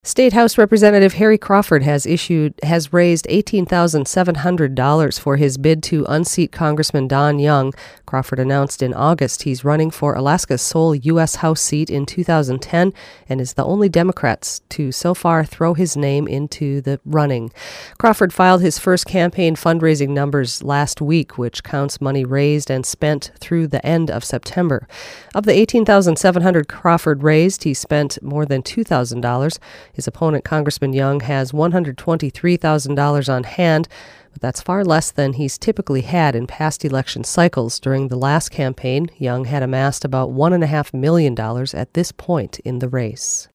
State House Representative Harry Crawford has raised $18,700 for his bid to unseat Congressman Don Young. Crawford announced in August he's running for Alaska's sole U.S. House seat in 2010 and is the only Democrat to so far throw his name into the running. Crawford filed his first campaign fundraising numbers last week, which counts money raised and spent through the end of September. Of the $18,700 Crawford raised, he spent more than $2,000. His opponent, Congressman Young, has $123,000 on hand, but that's far less than he's typically had in past election cycles. During the last campaign, Young had amassed about $1.5 million at this point in the race.